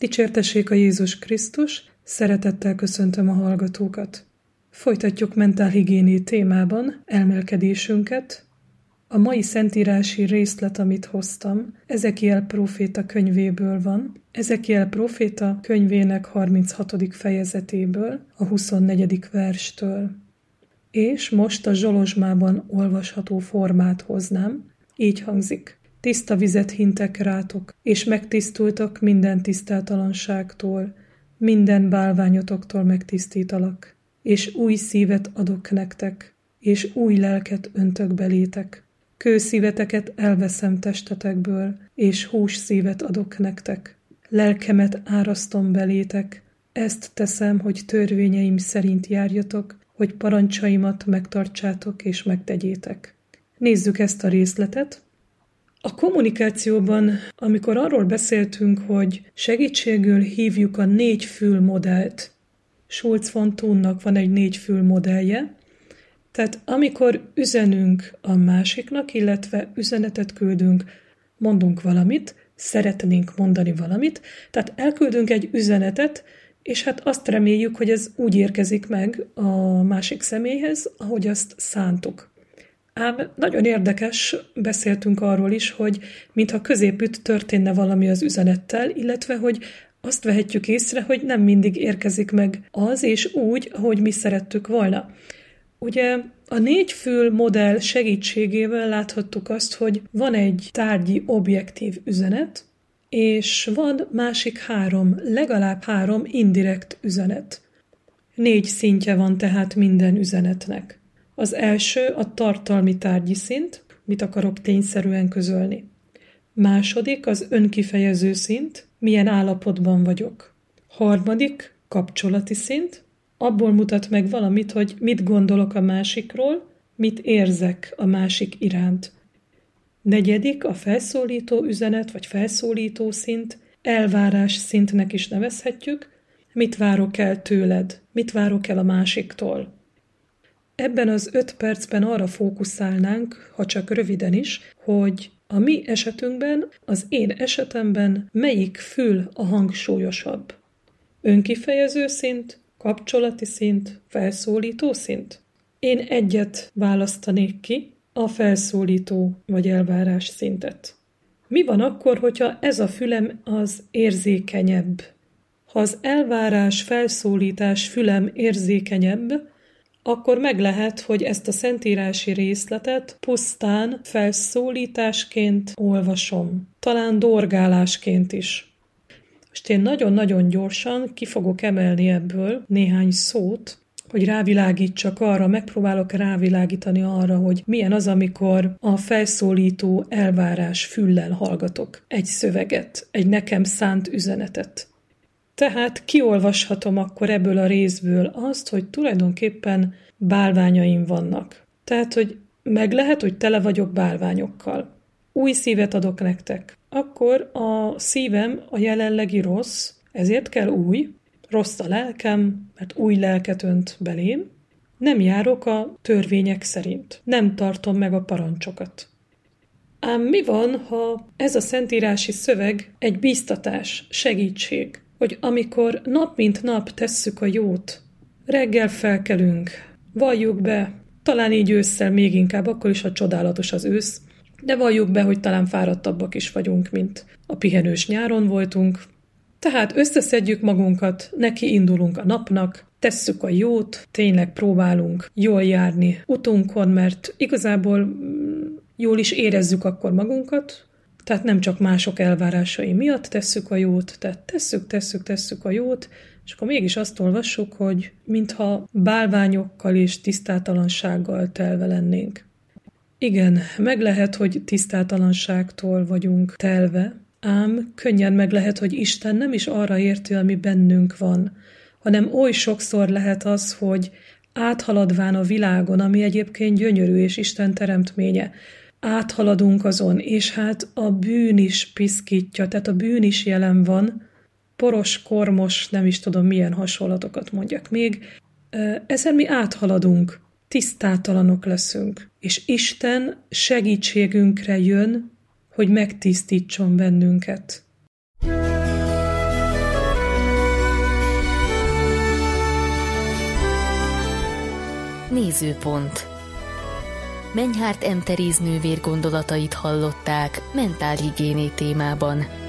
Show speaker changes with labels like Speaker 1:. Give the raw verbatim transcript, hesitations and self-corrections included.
Speaker 1: Dicsértessék a Jézus Krisztus, szeretettel köszöntöm a hallgatókat. Folytatjuk mentálhigiéni témában elmélkedésünket. A mai szentírási részlet, amit hoztam, Ezekiel próféta könyvéből van. Ezekiel próféta könyvének harminchatodik fejezetéből, a huszonnegyedik verstől. És most a zsolozsmában olvasható formát hoznám, így hangzik. Tiszta vizet hintek rátok, és megtisztultak minden tisztátalanságtól, minden bálványotoktól megtisztítalak, és új szívet adok nektek, és új lelket öntök belétek. Kőszíveteket elveszem testetekből, és hús szívet adok nektek. Lelkemet árasztom belétek, ezt teszem, hogy törvényeim szerint járjatok, hogy parancsaimat megtartsátok és megtegyétek. Nézzük ezt a részletet. A kommunikációban, amikor arról beszéltünk, hogy segítségül hívjuk a négy fül modellt, Schulz von Thunnak van egy négy fül modellje, tehát amikor üzenünk a másiknak, illetve üzenetet küldünk, mondunk valamit, szeretnénk mondani valamit, tehát elküldünk egy üzenetet, és hát azt reméljük, hogy ez úgy érkezik meg a másik személyhez, ahogy azt szántuk. Ám nagyon érdekes, beszéltünk arról is, hogy mintha középütt történne valami az üzenettel, illetve hogy azt vehetjük észre, hogy nem mindig érkezik meg az és úgy, ahogy mi szerettük volna. Ugye a négy fül modell segítségével láthattuk azt, hogy van egy tárgyi objektív üzenet, és van másik három, legalább három indirekt üzenet. Négy szintje van tehát minden üzenetnek. Az első a tartalmi tárgyi szint, mit akarok tényszerűen közölni. Második az önkifejező szint, milyen állapotban vagyok. Harmadik kapcsolati szint, abból mutat meg valamit, hogy mit gondolok a másikról, mit érzek a másik iránt. Negyedik a felszólító üzenet vagy felszólító szint, elvárás szintnek is nevezhetjük, mit várok el tőled, mit várok el a másiktól. Ebben az öt percben arra fókuszálnánk, ha csak röviden is, hogy a mi esetünkben, az én esetemben melyik fül a hangsúlyosabb. Önkifejező szint, kapcsolati szint, felszólító szint? Én egyet választanék ki, a felszólító vagy elvárás szintet. Mi van akkor, hogyha ez a fülem az érzékenyebb? Ha az elvárás, felszólítás fülem érzékenyebb, akkor meg lehet, hogy ezt a szentírási részletet pusztán felszólításként olvasom, talán dorgálásként is. Most én nagyon-nagyon gyorsan ki fogok emelni ebből néhány szót, hogy rávilágítsak arra, megpróbálok rávilágítani arra, hogy milyen az, amikor a felszólító elvárás füllel hallgatok egy szöveget, egy nekem szánt üzenetet. Tehát kiolvashatom akkor ebből a részből azt, hogy tulajdonképpen bálványaim vannak. Tehát, hogy meg lehet, hogy tele vagyok bálványokkal. Új szívet adok nektek. Akkor a szívem a jelenlegi rossz, ezért kell új, rossz a lelkem, mert új lelket önt belém. Nem járok a törvények szerint. Nem tartom meg a parancsokat. Ám mi van, ha ez a szentírási szöveg egy bíztatás, segítség, hogy amikor nap mint nap tesszük a jót, reggel felkelünk, valljuk be, talán így ősszel még inkább, akkor is, ha csodálatos az ősz, de valljuk be, hogy talán fáradtabbak is vagyunk, mint a pihenős nyáron voltunk. Tehát összeszedjük magunkat, neki indulunk a napnak, tesszük a jót, tényleg próbálunk jól járni utunkon, mert igazából jól is érezzük akkor magunkat, tehát nem csak mások elvárásai miatt tesszük a jót, tehát tesszük, tesszük, tesszük a jót, és akkor mégis azt olvassuk, hogy mintha bálványokkal és tisztátalansággal telve lennénk. Igen, meg lehet, hogy tisztátalanságtól vagyunk telve, ám könnyen meg lehet, hogy Isten nem is arra érti, ami bennünk van, hanem oly sokszor lehet az, hogy áthaladván a világon, ami egyébként gyönyörű és Isten teremtménye, áthaladunk azon, és hát a bűn is piszkítja, tehát a bűn is jelen van, poros, kormos, nem is tudom milyen hasonlatokat mondjak még, ezen mi áthaladunk, tisztátalanok leszünk, és Isten segítségünkre jön, hogy megtisztítson bennünket.
Speaker 2: Nézőpont. Menyhárt M. Teréz nővér gondolatait hallották mentálhigiéné témában.